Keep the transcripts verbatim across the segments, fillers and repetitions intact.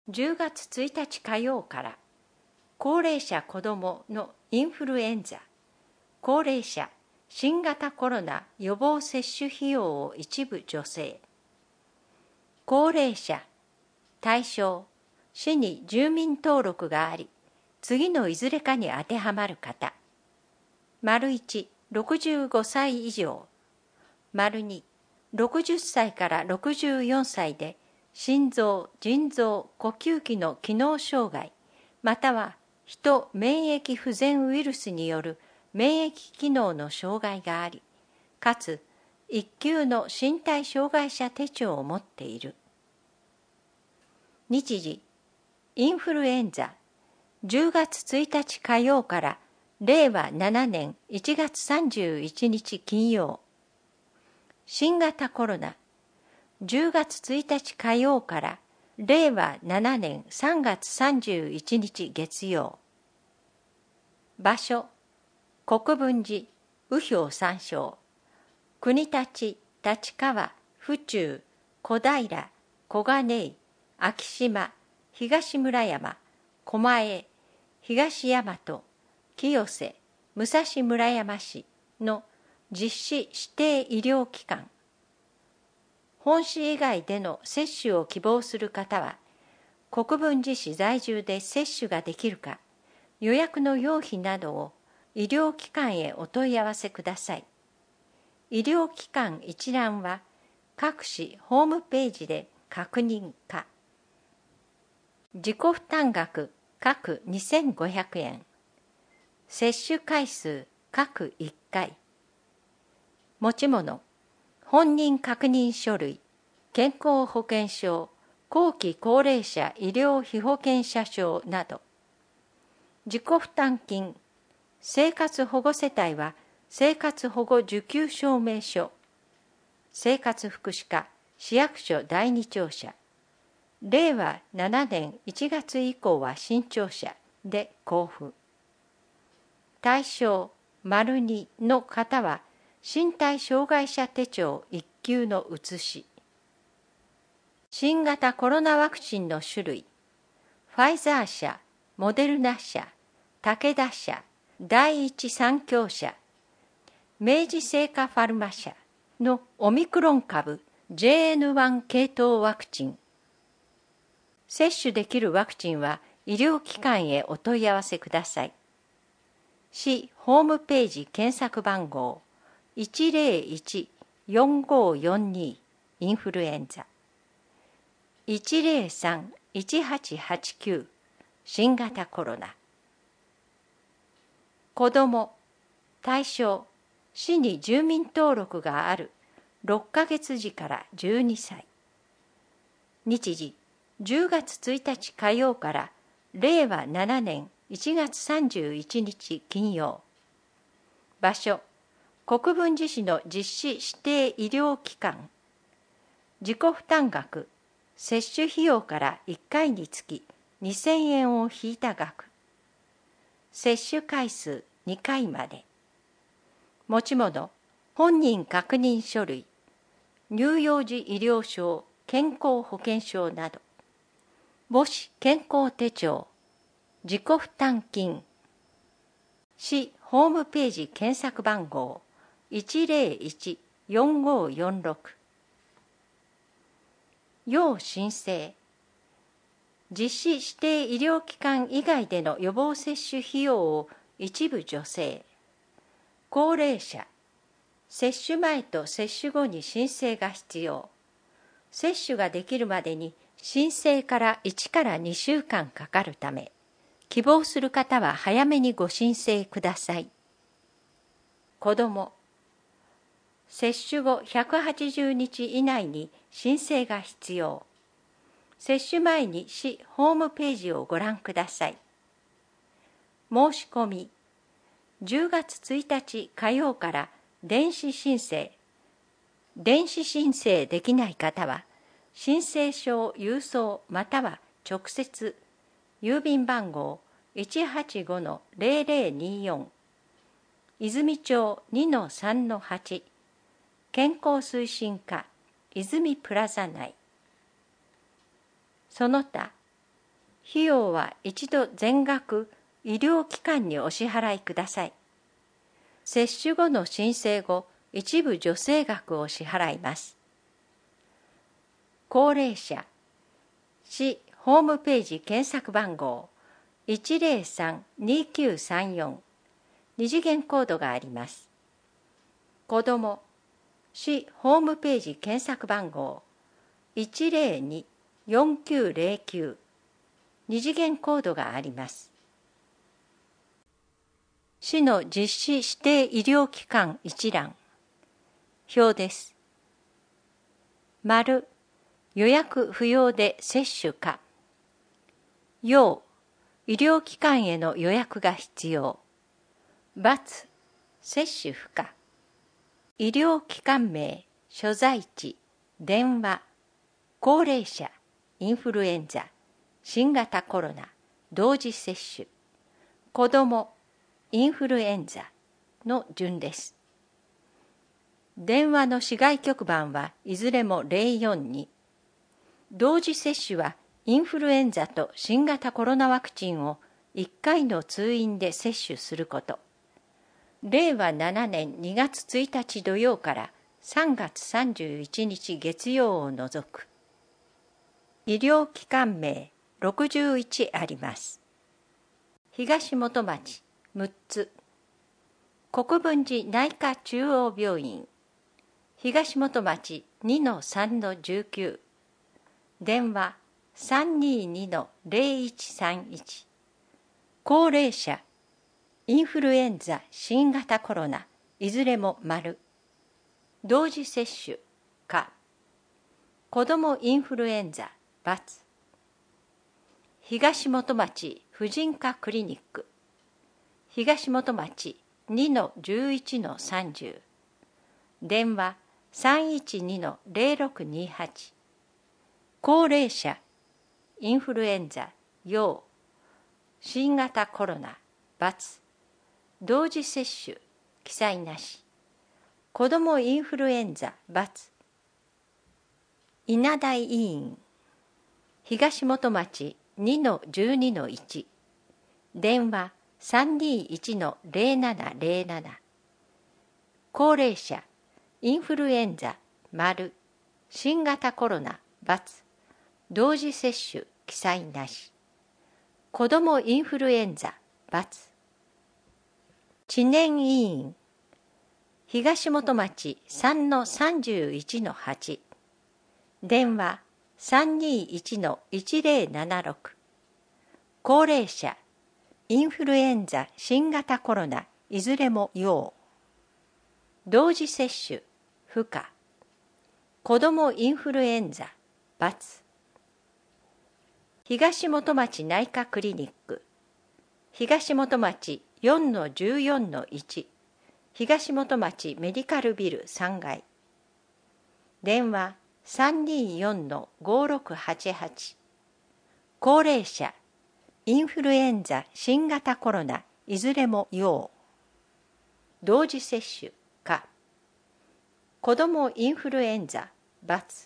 じゅうがつついたち火曜から高齢者子どものインフルエンザ、高齢者新型コロナ予防接種費用を一部助成。高齢者対象、市に住民登録があり、次のいずれかに当てはまる方。丸いち、ろくじゅうごさい以上。丸に、ろくじゅっさいからろくじゅうよんさいで心臓、腎臓、呼吸器の機能障害、または人免疫不全ウイルスによる免疫機能の障害があり、かつ一級の身体障害者手帳を持っている。日時、インフルエンザ、じゅうがつついたち火曜かられいわななねんいちがつさんじゅういちにち金曜。新型コロナ、じゅうがつついたち火曜かられいわななねんさんがつさんじゅういちにち月曜。場所、国分寺、右表参照。国立、立川、府中、小平、小金井、昭島、東村山、狛江、東大和、清瀬、武蔵村山市の実施指定医療機関。本市以外での接種を希望する方は、国分寺市在住で接種ができるか、予約の要費などを医療機関へお問い合わせください。医療機関一覧は各市ホームページで確認か。自己負担額各にせんごひゃくえん。接種回数各いっかい。持ち物、本人確認書類、健康保険証、後期高齢者医療費保険者証など。自己負担金、生活保護世帯は生活保護受給証明書、生活福祉課市役所だいに庁舎、れいわななねんいちがつ以降は新庁舎で交付。対象丸にの方は身体障害者手帳いっきゅうの写し。新型コロナワクチンの種類、ファイザー社、モデルナ社、武田社、第一三共社、明治製菓ファルマ社のオミクロン株 ジェイエヌワン 系統ワクチン。接種できるワクチンは医療機関へお問い合わせください。市ホームページ検索番号 いちぜろいち よんごよんに インフルエンザ、いちぜろさん いちはちはちきゅう 新型コロナ。子ども、対象、市に住民登録があるろっかげつじからじゅうにさい。日時、じゅうがつついたち火曜かられいわななねんいちがつさんじゅういちにち金曜。場所、国分寺市の実施指定医療機関。自己負担額、接種費用からいっかいにつきにせんえんを引いた額。接種回数にかいまで。持ち物、本人確認書類、乳幼児医療証、健康保険証など。母子健康手帳、自己負担金。市ホームページ検索番号 いちぜろいち よんごよんろく。要申請。実施指定医療機関以外での予防接種費用を一部助成。高齢者。接種前と接種後に申請が必要。接種ができるまでに申請からいちからにしゅうかんかかるため、希望する方は早めにご申請ください。子ども。接種後ひゃくはちじゅうにち以内に申請が必要。接種前に市ホームページをご覧ください。申し込み。じゅうがつついたち火曜から電子申請。電子申請できない方は、申請書を郵送または直接、郵便番号 いちはちごのぜろぜろによん、泉町 にのさんのはち、健康推進課、泉プラザ内。その他、 費用は一度全額医療機関にお支払いください。接種後の申請後、一部助成額を支払います。高齢者、市ホームページ検索番号 いちゼロさん にきゅうさんよん、二次元コードがあります。子ども、市ホームページ検索番号 いちゼロに よんきゅうゼロきゅう、二次元コードがあります。市の実施指定医療機関一覧。表です。丸、予約不要で接種か。要、医療機関への予約が必要。×、接種不可。医療機関名、所在地、電話、高齢者、インフルエンザ、新型コロナ、同時接種、子ども、インフルエンザの順です。電話の市外局番はいずれもゼロよんに。同時接種はインフルエンザと新型コロナワクチンをいっかいの通院で接種すること。れいわななねんにがつついたち土曜からさんがつさんじゅういちにち月曜を除く。医療機関名ろくじゅういちあります。東本町むっつ。国分寺内科中央病院。東本町 にのさんのじゅうきゅう。電話 さんににのゼロいちさんいち。高齢者、インフルエンザ、新型コロナ、いずれも丸。同時接種、か。子どもインフルエンザ、×。東本町婦人科クリニック。東本町 にのじゅういちのさんじゅう。電話 さんいちにのゼロろくにはち。高齢者、インフルエンザ、要、新型コロナ、×。同時接種、記載なし。子どもインフルエンザ、×。稲台医院、東本町 にのじゅうにのいち。電話 さんにいちのゼロななゼロなな。高齢者、インフルエンザ、丸。新型コロナ、×。同時接種、記載なし。子どもインフルエンザ、×。知念医院、東本町さんのさんじゅういちのはち。電話 さんにいちのいちゼロななろく。高齢者、インフルエンザ、新型コロナ、いずれも要。同時接種、不可。子どもインフルエンザ、×。東本町内科クリニック。東本町よんのじゅうよんのいち。東本町メディカルビルさんがい。電話 さんによんのごろくはちはち。高齢者、インフルエンザ、新型コロナ、いずれも要。同時接種、か。子どもインフルエンザ、×。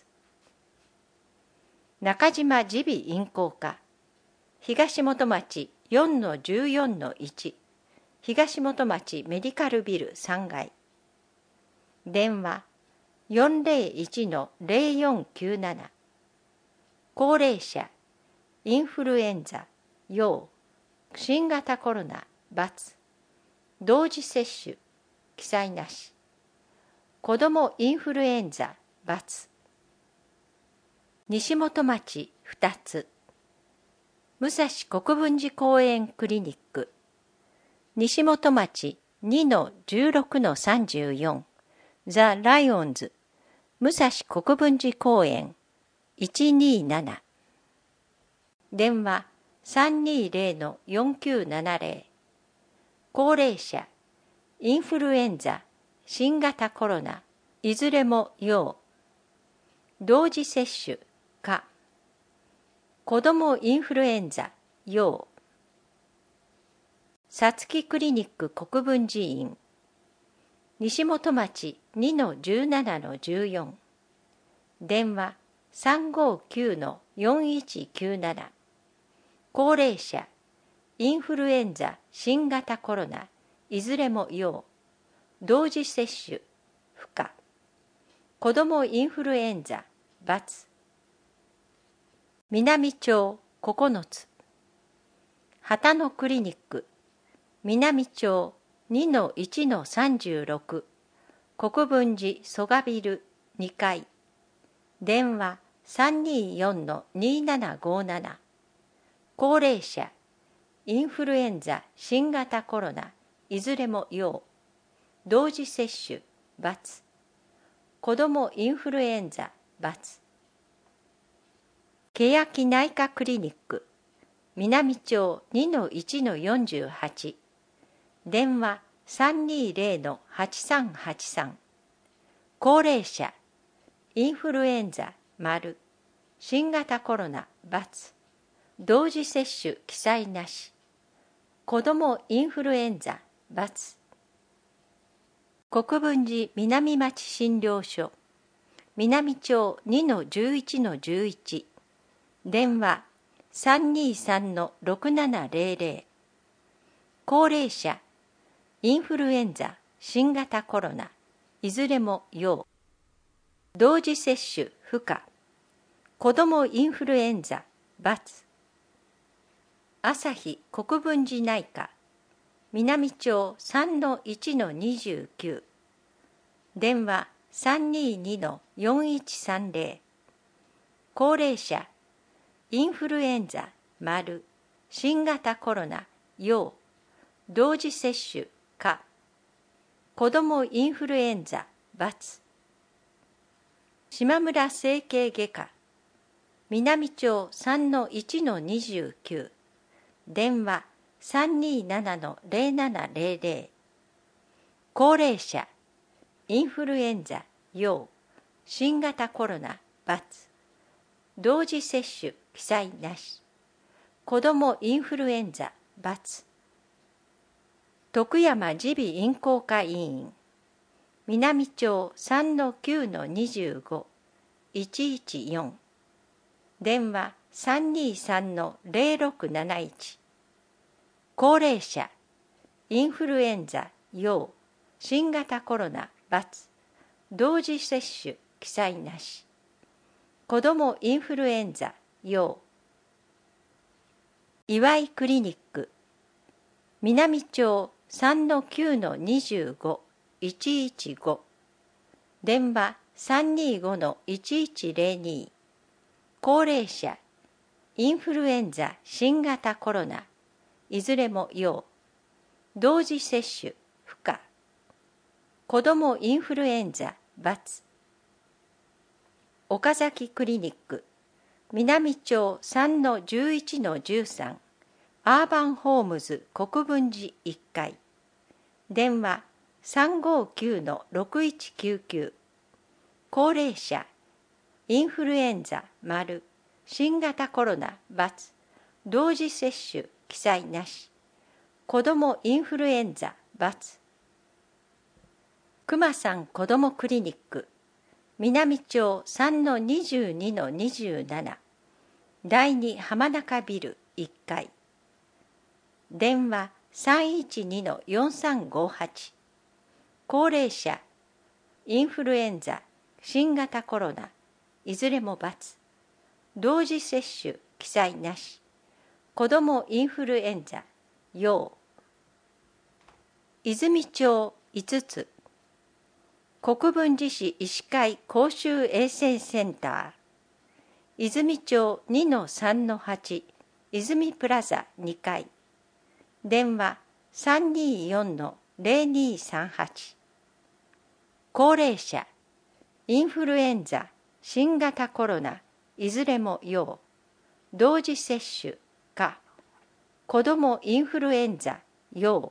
中島耳鼻咽喉科。東本町よんのじゅうよんのいち。東本町メディカルビルさんがい。電話 よんゼロいちのゼロよんきゅうなな。高齢者、インフルエンザ、要、新型コロナ、×。同時接種、記載なし。子どもインフルエンザ、×。西本町ふたつ。武蔵国分寺公園クリニック。西本町 にのじゅうろくのさんじゅうよん。ザ・ライオンズ。武蔵国分寺公園いちになな。電話 さんにゼロのよんきゅうななゼロ。高齢者、インフルエンザ、新型コロナ、いずれも要。同時接種、か。子どもインフルエンザ、要。さつきクリニック国分寺院。西本町 にのじゅうななのじゅうよん。電話 さんごきゅうのよんいちきゅうなな。 高齢者、インフルエンザ、新型コロナ、いずれも陽。同時接種、不可。子どもインフルエンザ、×。南町ここのつ。旗のクリニック、南町 にのいちのさんじゅうろく、国分寺蘇我ビルにかい。電話 さんにーよんのにーななごーなな。高齢者、インフルエンザ、新型コロナ、いずれも陽。同時接種、×。子どもインフルエンザ、×。欅内科クリニック、南町 にのいちのよんじゅうはち。電話 さんにーぜろのはちさんはちさん。高齢者、インフルエンザ、丸。新型コロナ、×。同時接種記載なし。子どもインフルエンザ、×。国分寺南町診療所、南町 にのじゅういちのじゅういち。電話 さんにーさんのろくななぜろぜろ。高齢者、インフルエンザ、新型コロナ、いずれも陽。同時接種不可。子どもインフルエンザ、×。朝日国分寺内科、南町 さんのいちのにじゅうきゅう。電話 さんにーにのよんいちさんぜろ。高齢者、インフルエンザ、丸。新型コロナ、陽。同時接種、可。子どもインフルエンザ、×。島村整形外科、南町 さんのいちのにじゅうきゅう。電話 さんにーななのぜろななぜろぜろ。高齢者、インフルエンザ、陽。新型コロナ、×。同時接種記載なし。子どもインフルエンザ、×。徳山耳鼻咽喉科医院、南町 さんのきゅうのにじゅうご。いちいちよん。電話 さんにーさんのぜろろくなないち。高齢者、インフルエンザ、陽。新型コロナ、×。同時接種記載なし。子どもインフルエンザ、陽。岩井クリニック、南町 さんのきゅうのにじゅうご。いちいちご。電話 さんにーごのいちいちぜろに。高齢者、インフルエンザ、新型コロナ、いずれも陽。同時接種不可。子どもインフルエンザ、×。岡崎クリニック、南町 さんのじゅういちのじゅうさん。アーバンホームズ国分寺いっかい。電話 さんごーきゅうのろくいちきゅうきゅう。高齢者、インフルエンザ、丸。新型コロナ、×。同時接種記載なし。子どもインフルエンザ、×。熊さん子どもクリニック、南町 さんのにじゅうにのにじゅうなな。だいに浜中ビルいっかい。電話 さんいちにのよんさんごはち。高齢者、インフルエンザ、新型コロナ、いずれも×。同時接種記載なし。子どもインフルエンザ、陽。泉町いつつ。国分寺市医師会公衆衛生センター、泉町 にのさんのはち。泉プラザにかい。電話 さんにーよんのぜろにさんはち。高齢者、インフルエンザ、新型コロナ、いずれも陽。同時接種可。子どもインフルエンザ、陽。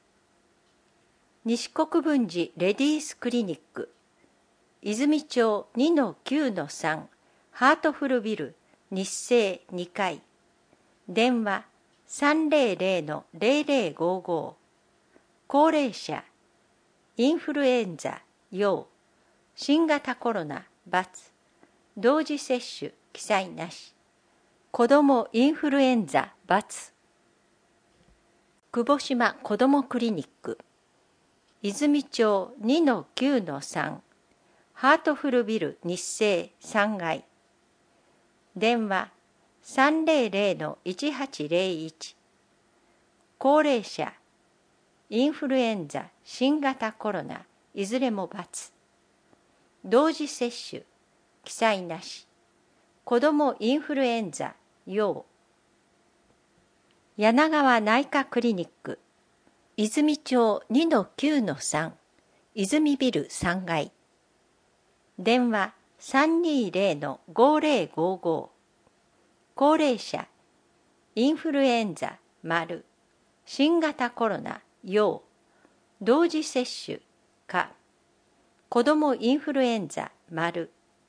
西国分寺レディースクリニック、泉町 にのきゅうのさん。ハートフルビル日生にかい。電話 さんぜろぜろのぜろぜろごご。高齢者、インフルエンザ、陽。新型コロナ、×。同時接種記載なし。子どもインフルエンザ、 ×久保島子どもクリニック泉町 にのきゅうのさん ハートフルビル日生さんがい電話 さんぜろぜろのいちはちぜろいち高齢者インフルエンザ新型コロナいずれも×同時接種記載なし子どもインフルエンザ陽柳川内科クリニック泉町 にのきゅうのさん 泉ビルさんがい電話 さんにぜろのごぜろごご高齢者インフルエンザ丸新型コロナ陽同時接種か子どもインフルエンザ丸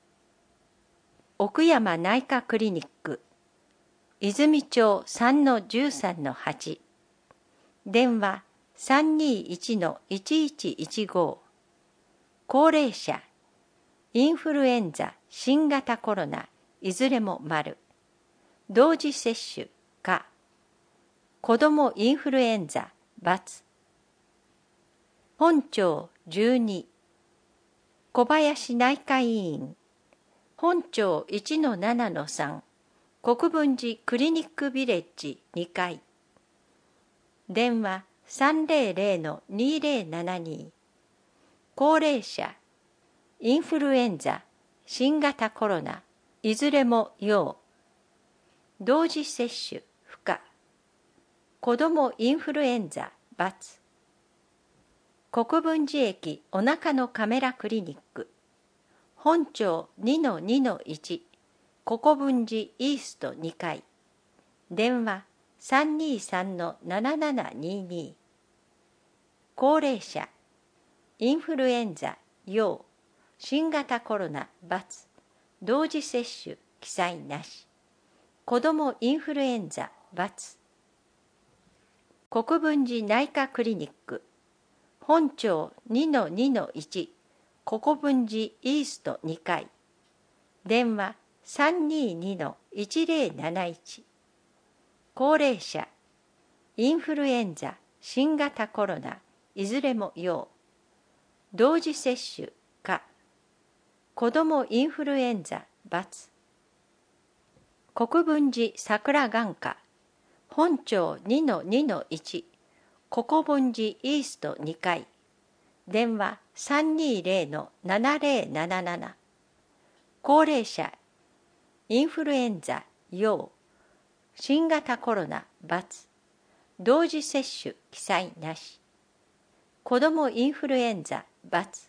奥山内科クリニック泉町 さんのじゅうさんのはち電話 さんにいちのいちいちいちご高齢者インフルエンザ新型コロナいずれも丸同時接種か子どもインフルエンザ×本町じゅうに小林内科医院本町 いちのななのさん 国分寺クリニックビレッジにかい電話 さんぜろぜろのにぜろななに高齢者インフルエンザ新型コロナいずれも陽同時接種不可子どもインフルエンザ×国分寺駅お腹のカメラクリニック本町 にのにのいち 国分寺イーストにかい電話 さんにさんのななななにに高齢者インフルエンザ陽新型コロナ×同時接種記載なし子どもインフルエンザ×国分寺内科クリニック本町 にのにのいち 国分寺イーストにかい電話 さんににのいちぜろなないち高齢者インフルエンザ新型コロナいずれも陽同時接種か子どもインフルエンザ×国分寺桜眼科本町 にのにのいち 国分寺イーストにかい電話 さんにぜろのななぜろなななな高齢者インフルエンザ陽新型コロナ×同時接種記載なし子どもインフルエンザ×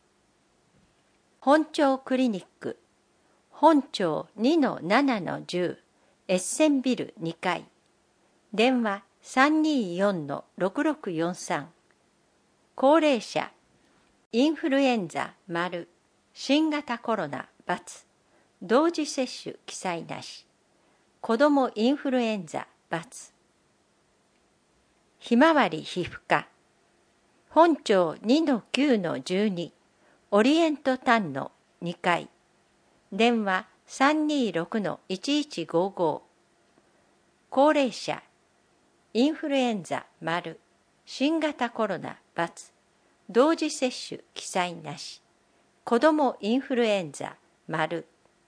本町クリニック本町 にのななのじゅう エッセンビルにかい電話 さんによんのろくろくよんさん高齢者インフルエンザ丸新型コロナ×同時接種記載なし子どもインフルエンザ×ひまわり皮膚科本町 にのきゅうのじゅうに オリエント丹野にかい電話 さんにろくのいちいちごご高齢者インフルエンザ丸新型コロナ×同時接種記載なし子どもインフルエンザ丸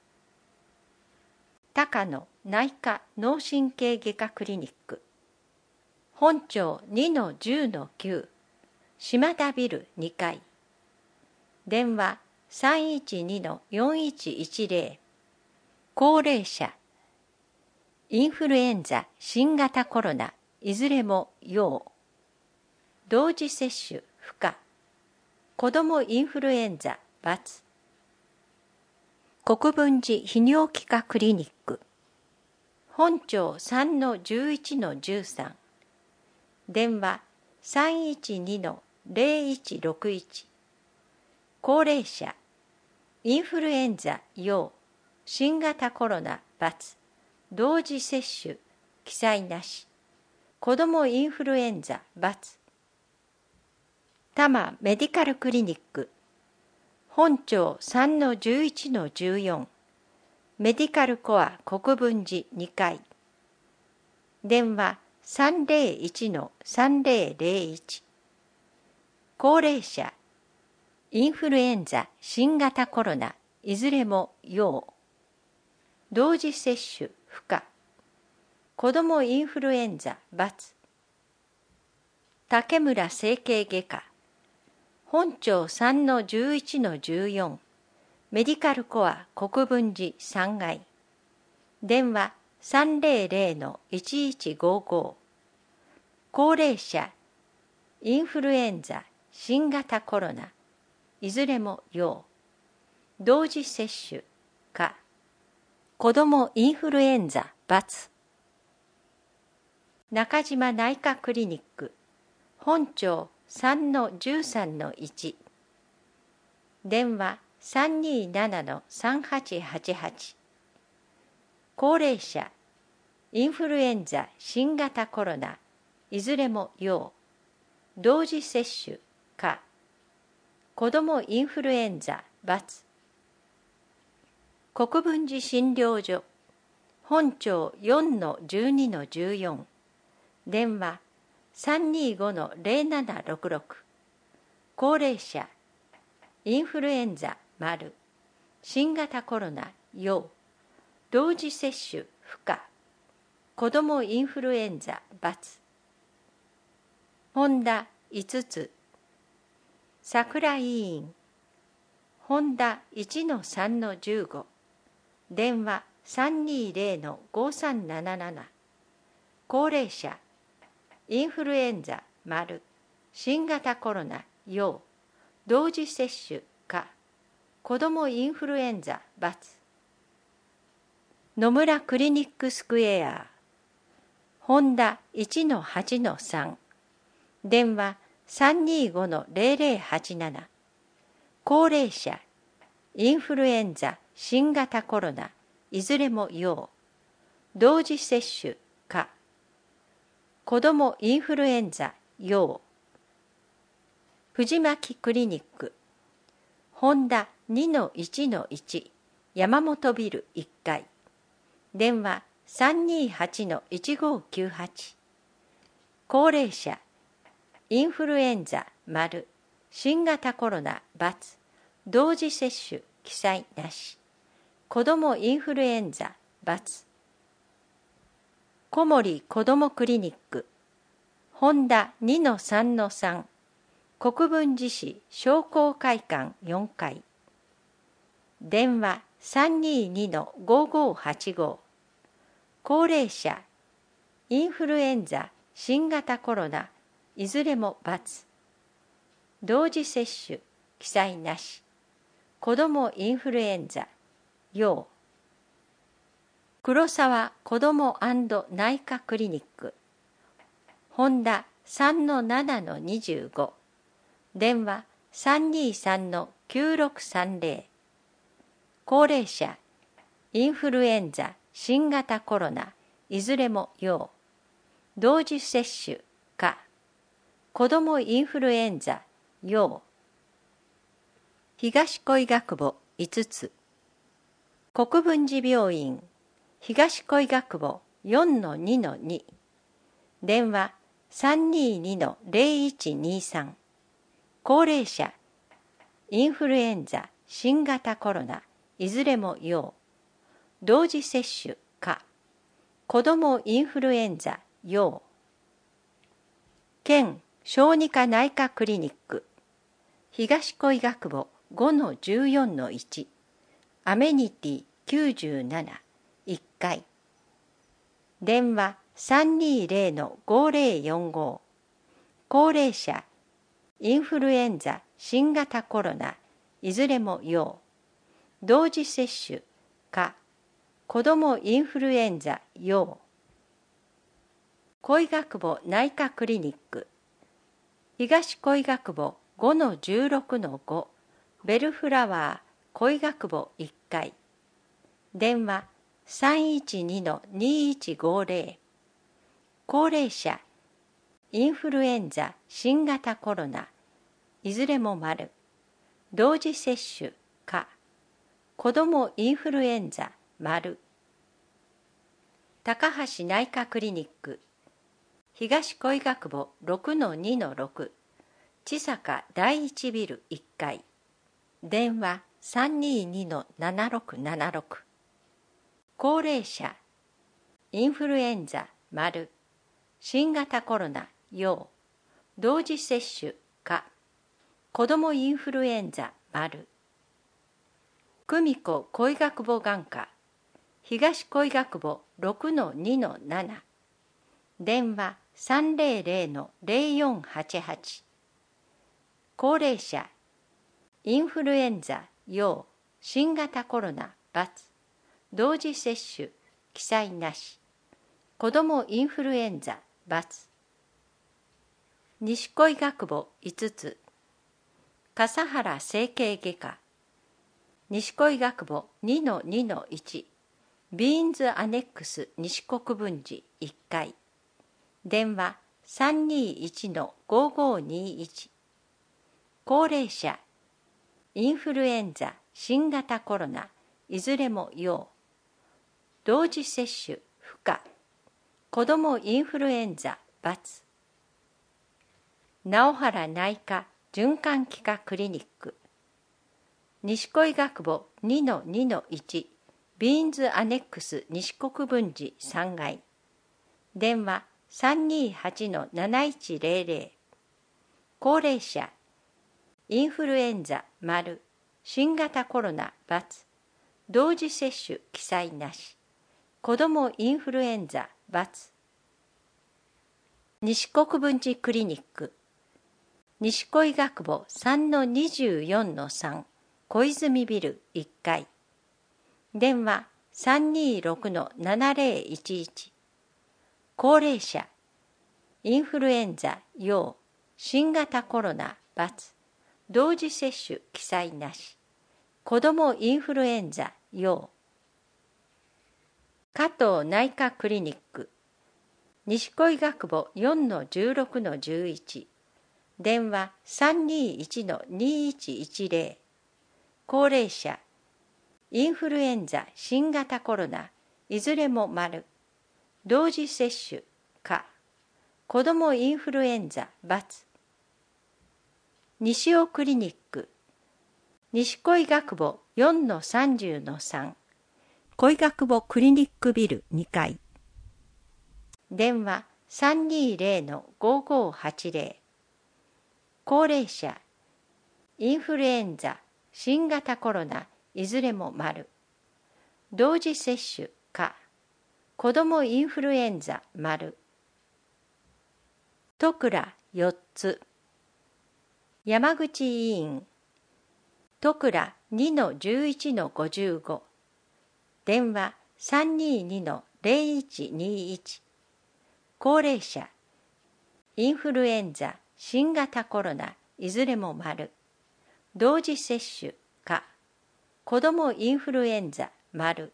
高野内科脳神経外科クリニック本町 にのじゅうのきゅう 島田ビルにかい電話 さんいちにのよんいちいちぜろ高齢者インフルエンザ新型コロナいずれも陽同時接種不可子どもインフルエンザ×国分寺泌尿器科クリニック本町 さんのじゅういちのじゅうさん電話 さんいちにのぜろいちろくいち高齢者インフルエンザ陽新型コロナ×同時接種記載なし子どもインフルエンザ×多摩メディカルクリニック本町 さんのじゅういちのじゅうよんメディカルコア国分寺にかい電話 さんぜろいちのさんぜろぜろいち。高齢者、インフルエンザ、新型コロナ、いずれも要。同時接種不可。子どもインフルエンザ×。竹村整形外科。本町 さんのじゅういちのじゅうよん。メディカルコア国分寺さん階。電話 さんぜろぜろのいちいちごご。高齢者、インフルエンザ、新型コロナ、いずれも要。同時接種か。子どもインフルエンザ×。中島内科クリニック。本町 さんのじゅうさんのいち。電話 さんにーななのさんはちはちはち。高齢者、インフルエンザ、新型コロナ、いずれも要。同時接種か。子どもインフルエンザ×。国分寺診療所。本町 よんのじゅうにのじゅうよん。電話 さんにーごのぜろななろくろく。高齢者、インフルエンザ丸、新型コロナ要。同時接種不可。子どもインフルエンザ×。ホンダいつつ。桜医院。ホンダいちのさんのじゅうご。電話 さんにーぜろのごさんなななな。高齢者、インフルエンザ丸、新型コロナ要。同時接種か。子どもインフルエンザ×。野村クリニックスクエア。ホンダいちのはちのさん。電話 さんにーごのぜろぜろはちなな。高齢者、インフルエンザ、新型コロナ、いずれも要。同時接種か。子どもインフルエンザ要。藤巻クリニック。ホンダにのいちのいち。山本ビルいっかい。電話 さんにーはちのいちごきゅうはち。高齢者、インフルエンザ丸、新型コロナ×。同時接種記載なし。子どもインフルエンザ×。小森子どもクリニック。ホンダにのさんのさん。国分寺市商工会館よんかい。電話 さんにーにのごごはちご。高齢者、インフルエンザ、新型コロナ、いずれも×。同時接種記載なし。子どもインフルエンザ要。黒沢子ども内科クリニック。ホンダ さんのななのにじゅうご。電話 さんにーさんのきゅうろくさんぜろ。高齢者、インフルエンザ、新型コロナ、いずれも要。同時接種か。子どもインフルエンザ要。東小医学部いつつ。国分寺病院、東小医学部 よんのにのに。電話 さんにーにのぜろいちにさん。高齢者、インフルエンザ、新型コロナ、いずれも要。同時接種か。子どもインフルエンザ要。県小児科内科クリニック。東小医学部 ごのじゅうよんのいち。アメニティきゅうじゅうなな、いっかい。電話 さんにーぜろのごぜろよんご。高齢者、インフルエンザ、新型コロナ、いずれも要。同時接種か。子どもインフルエンザ要。小医学部内科クリニック。東小医学部 ごのじゅうろくのご。ベルフラワー小医学部いっかい。電話 さんいちにのにいちごぜろ。高齢者、インフルエンザ、新型コロナ、いずれも丸。同時接種か。子どもインフルエンザ丸。 高橋内科クリニック、東小医学部 ろくのにのろく、千坂第一ビルいっかい、電話 さんにーにのななろくななろく。高齢者、インフルエンザ丸、新型コロナ陽、同時接種か、子どもインフルエンザ丸。久美子小医学部眼科、東小医学部 ろくのにのなな、電話 さんぜろぜろのぜろよんはちはち。高齢者、インフルエンザ陽、新型コロナ×、同時接種記載なし、子どもインフルエンザ×。西小医学部いつつ、笠原整形外科、西小医学部 にのにのいち、ビーンズアネックス西国分寺いっかい、電話 さんにーいちのごごにいち。高齢者、インフルエンザ、新型コロナ、いずれも陽、同時接種不可、子どもインフルエンザ×。直原内科循環器科クリニック、西小医学部 にのにのいち、ビーンズアネックス西国分寺さんがい、電話 さんにーはちのなないちぜろぜろ。高齢者、インフルエンザ丸、新型コロナ×、同時接種記載なし、子どもインフルエンザ×。西国分寺クリニック、西小医学部 さんのにじゅうよんのさん、小泉ビルいっかい、電話 さんにーろくのななぜろいちいち。高齢者、インフルエンザ陽、新型コロナ×、同時接種記載なし、子どもインフルエンザ陽。加藤内科クリニック、西小医学部 よんのじゅうろくのじゅういち、電話 さんにーいちのにいちいちぜろ。高齢者、インフルエンザ、新型コロナ、いずれも丸、同時接種か、子どもインフルエンザ×。西尾クリニック、西小医学部 よんのさんじゅうのさん、小医学部クリニックビルにかい、電話 さんにーぜろのごごはちぜろ。高齢者、インフルエンザ、新型コロナ、いずれも丸、同時接種か、子どもインフルエンザ丸。戸倉よっつ、山口医院、戸倉 にのじゅういちのごじゅうご、電話 さんにーにのぜろいちにいち。高齢者、インフルエンザ、新型コロナ、いずれも丸、同時接種か、子どもインフルエンザ丸。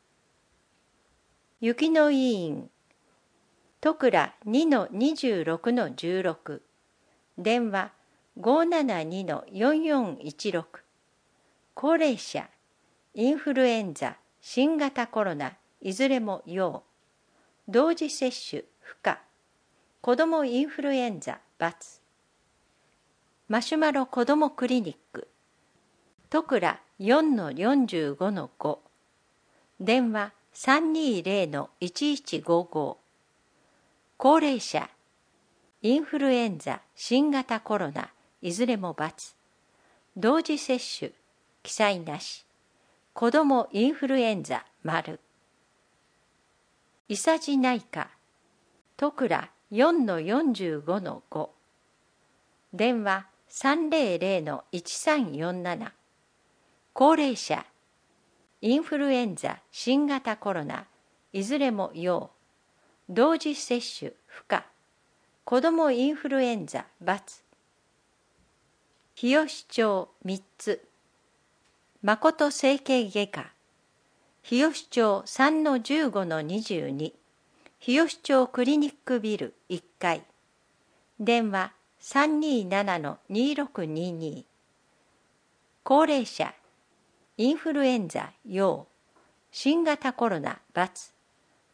雪野医院、戸倉 にのにじゅうろくのじゅうろく、電話 ごーななにのよんよんいちろく。高齢者、インフルエンザ、新型コロナ、いずれも陽、同時接種不可、子どもインフルエンザ×。マシュマロ子どもクリニック、戸倉 よんのよんじゅうごのご、電話 さんにーぜろのいちいちごご。高齢者、インフルエンザ、新型コロナ、いずれも×、同時接種記載なし、子どもインフルエンザ丸。伊佐治内科、戸倉 よんのよんじゅうごのご、電話 さんぜろぜろのいちさんよんなな。高齢者、インフルエンザ、新型コロナ、いずれも陽、同時接種不可、子どもインフルエンザ×。日吉町みっつ、誠整形外科、日吉町 さんのじゅうごのにじゅうに、日吉町クリニックビルいっかい、電話 さんにーななのにろくにに。高齢者、インフルエンザ陽、新型コロナ×、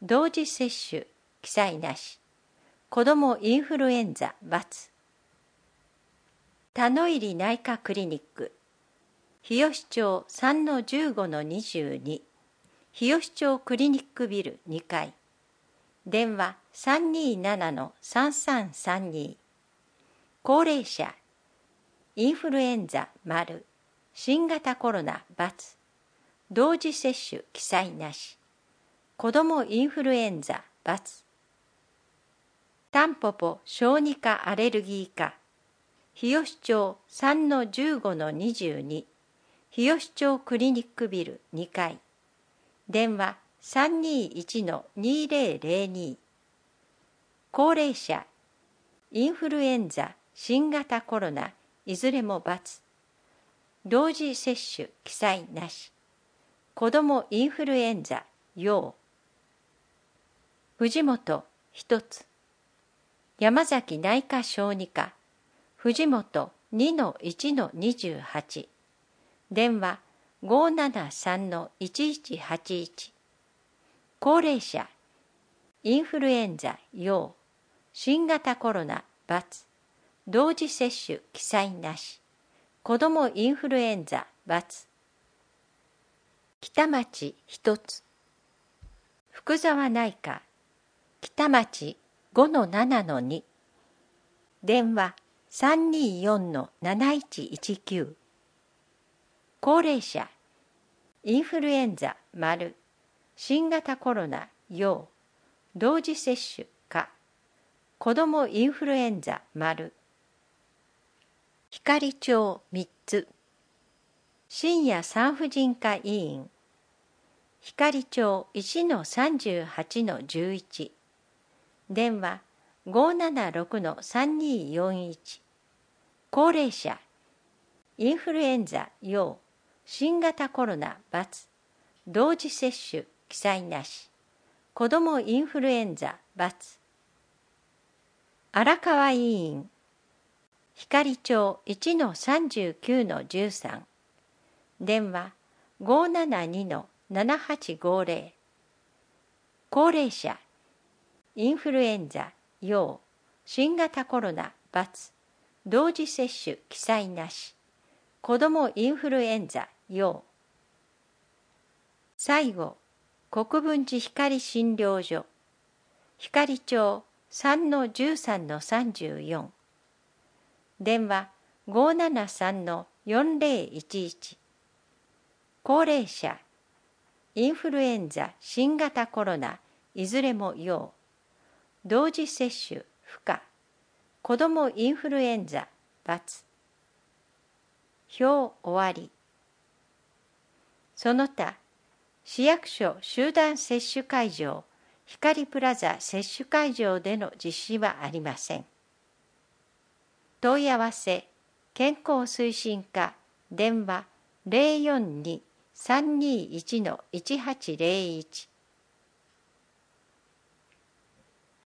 同時接種記載なし。子どもインフルエンザ×。田野入内科クリニック、日吉町 さんのじゅうごのにじゅうに、日吉町クリニックビルにかい、電話 さんにーななのさんさんさんに。高齢者、インフルエンザ丸、新型コロナ×、同時接種記載なし。子どもインフルエンザ×。タンポポ小児科アレルギー科、日吉町 さんのじゅうごのにじゅうに、日吉町クリニックビルにかい、電話 さんにーいちのにーぜろぜろに。高齢者、インフルエンザ、新型コロナ、いずれも×。同時接種記載なし。子どもインフルエンザ、陽。藤本一つ。山崎内科小児科、藤本 にのいちのにじゅうはち、電話 ごーななさんのいちいちはちいち。高齢者、インフルエンザ陽、新型コロナ×、同時接種記載なし。子どもインフルエンザ×。北町一つ。福沢内科、北町 ごのななのに、電話 さんにーよんのなないちいちきゅう。高齢者、インフルエンザ丸、新型コロナ陽、同時接種か、子どもインフルエンザ丸。光町みっつ。深夜産婦人科医院、光町 いちのさんじゅうはちのじゅういち、電話 ごーななろくのさんにーよんいち。高齢者、インフルエンザ陽、新型コロナ×、同時接種記載なし。子どもインフルエンザ×。荒川医院、光町 いちのさんじゅうきゅうのじゅうさん、電話 ごーななにのななはちごぜろ。高齢者、インフルエンザ陽、新型コロナ×、同時接種記載なし。子どもインフルエンザ陽。最後、国分寺光診療所、光町 さんのじゅうさんのさんじゅうよん、電話 ごーななさんのよんぜろいちいち。高齢者、インフルエンザ、新型コロナ、いずれも陽、同時接種不可。子どもインフルエンザ×。表終わり。その他、市役所集団接種会場、光プラザ接種会場での実施はありません。問い合わせ、健康推進課、電話 ゼロよんに さんにいちのいちはちゼロいち。